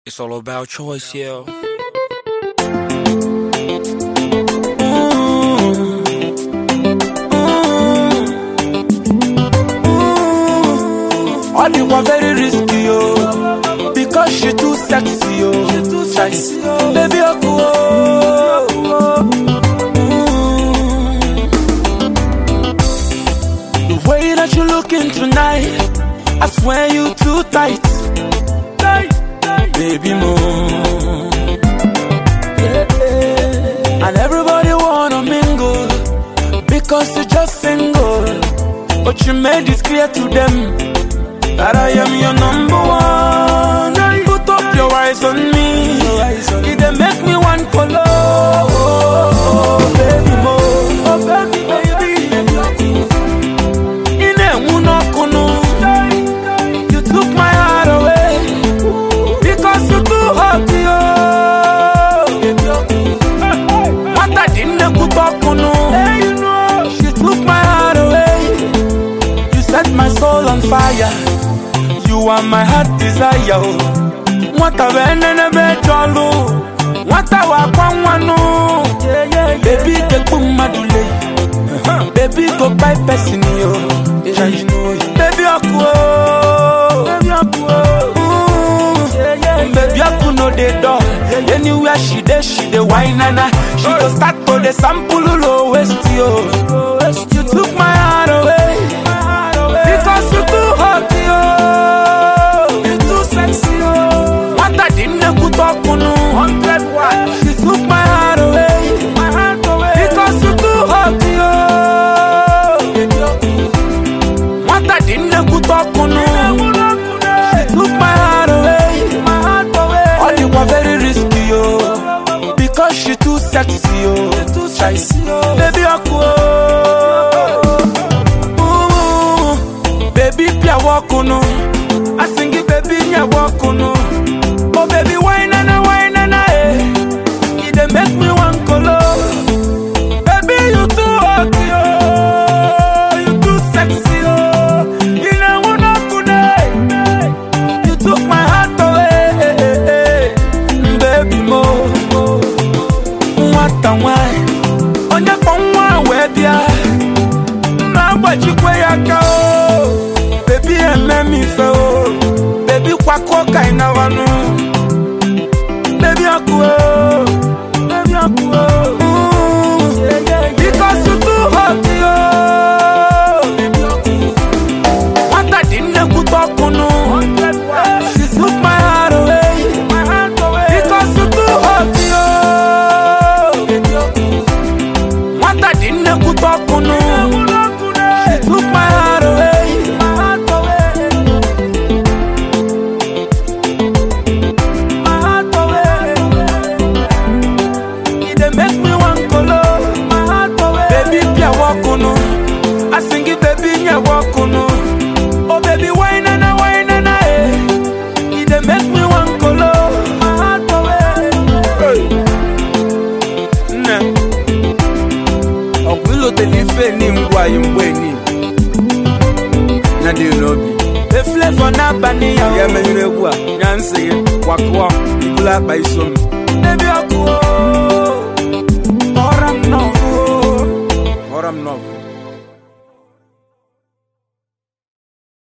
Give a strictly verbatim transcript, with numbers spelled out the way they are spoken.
It's all about choice, yeah. All you are very risky, oh, because she too sexy, oh, she too sexy, oh. Baby, oh, oh, oh. Mm. The way that you looking tonight, I swear you too tight, tight, tight. Baby, more. Yeah, yeah. And everybody wanna mingle because you're just single, but you made it clear to them that I am your number one. Put up your eyes on me, it dey make me one follow. Oh, baby, mo, oh baby, baby. In a unokuno, you took my heart away because you too hot, yo. What I didn't put up, no. She took my heart away. You set my soul on fire. You are my heart desire. What a venene bejolo. What a wakwano. Baby the kumadule. Baby go by person yo. Baby akuo. Baby akuo. Baby aku no de door. Anywhere she dey, she dey wine nana. She go start to the sample low waist yo. You took my heart away because you too hot yo. Hundred watts. She took my heart away, my heart away, because you too hot, yo. What I didn't put up on you. She took my heart away, my heart away. All you are very risky, yo, because she too sexy, yo, too sexy, yo. Baby, ooh, baby, pia walk on you. I sing it, baby, pia walk on you. Oh, baby, wine and a wine and a eh. It dey make me one color. Baby, you too hot, yo. You too sexy, yo. You know what I could. You took my heart away, baby, mo. What a wine. On your phone, one web, yeah. Now what you play a go. Baby, I made me feel. Baby, kwako kaina wanu. Baby, I go, baby, I go. Because you too hot, yo. What I didn't put up on you. She took my heart away, my heart away. Because you too hot, yo. What I didn't put up on you. She took my heart away, my heart away. I sing it, baby, you walk on. Oh, baby, wine and a wine and a eh. It dey make me one color. My heart away. Hey. Nah. Oh, below the life ni mwa ymbweni. Nadi unobi. The flavor na bani ya. Ya menyure kwa. Nyansi wakwa. Ibula baisom. Baby, akwa. Oram no. Oram no.